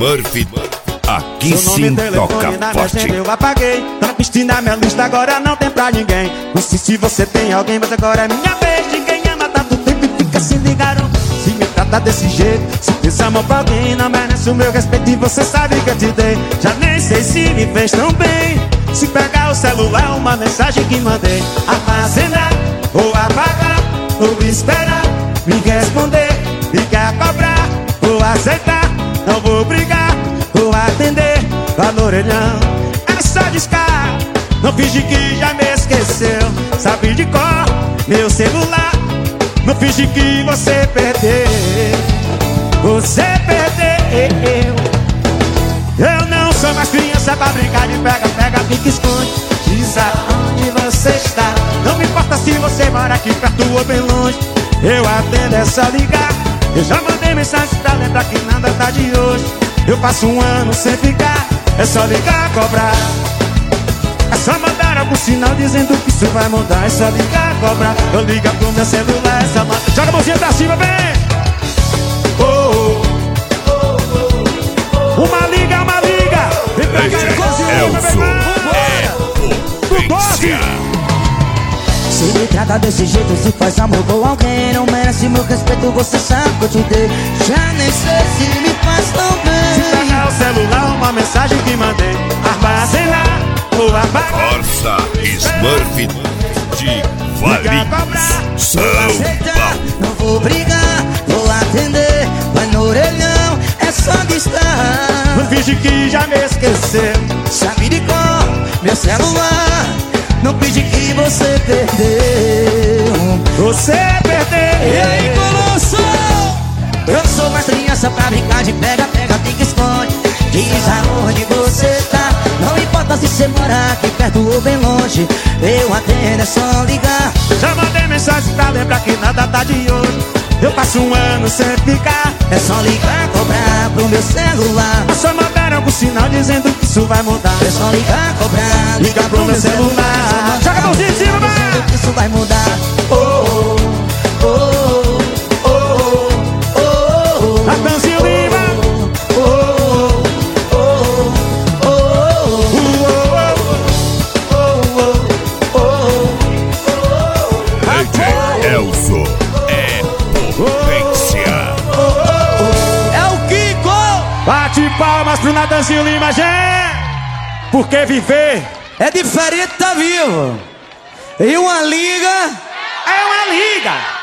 Smurf, aqui sim toca forte. Eu apaguei, tá na piscina, minha lista agora não tem pra ninguém. Não sei se você tem alguém, mas agora é minha vez. Ninguém ama tanto tempo e fica se ligaram. Se me trata desse jeito, se fez amor pra alguém, não merece o meu respeito e você sabe que eu te dei. Já nem sei se me fez tão bem. Se pegar o celular, uma mensagem que mandei, armazenar ou apagar, ou esperar, me responder, ligar, cobrar, ou aceitar. Não vou brigar, vou atender, lá no orelhão é só discar. Não finge que já me esqueceu, sabe de cor meu celular. Não finge que você perdeu, você perdeu. Eu não sou mais criança pra brincar de pega, pega, pique, esconde. Diz aonde você está. Não me importa se você mora aqui perto ou bem longe. Eu atendo, é só ligar. Eu já mandei mensagem pra lembrar que nada tá de hoje. Eu passo um ano sem ficar, é só ligar, cobrar. É só mandar algum sinal dizendo que isso vai mudar. É só ligar, cobrar. Eu ligo pro meu celular, é só mandar. Joga a mãozinha pra cima, vem! Uma liga, uma liga! Vem pra cá, Elson é potência. Se me trata desse jeito, se faz amor com alguém, não merece meu respeito, você sabe que eu te dei. Já nem sei se me faz tão bem. Se pegar o celular, uma mensagem que mandei, armazenar ou apagar. Força Smurf de Valinhos, São Paulo. Não vou brigar, vou atender, vai no orelhão, é só distar. Não finge que já me esqueceu, sabe de cor meu celular. Não finge que você perdeu, você perdeu. E aí, Colosso? Eu sou mais criança pra brincar de pega, pega, pique, esconde. Diz aonde você tá. Não importa se você mora aqui perto ou bem longe. Eu atendo, é só ligar. Já mandei mensagem pra lembrar que nada tá de hoje. Eu passo um ano sem ficar, é só ligar, cobrar pro meu celular. É só mandar algum sinal dizendo que isso vai mudar. É só ligar, cobrar, liga pro meu celular. Joga a mãozinha em cima, vai! Dizendo que isso vai mudar. Oh, oh, oh, oh, oh, oh, oh. Natanzinho Lima. Elson é potência. É o Kiko. Bate palmas pro Natanzinho Lima, gente. Porque viver é diferente, tá vivo. E uma liga é uma liga.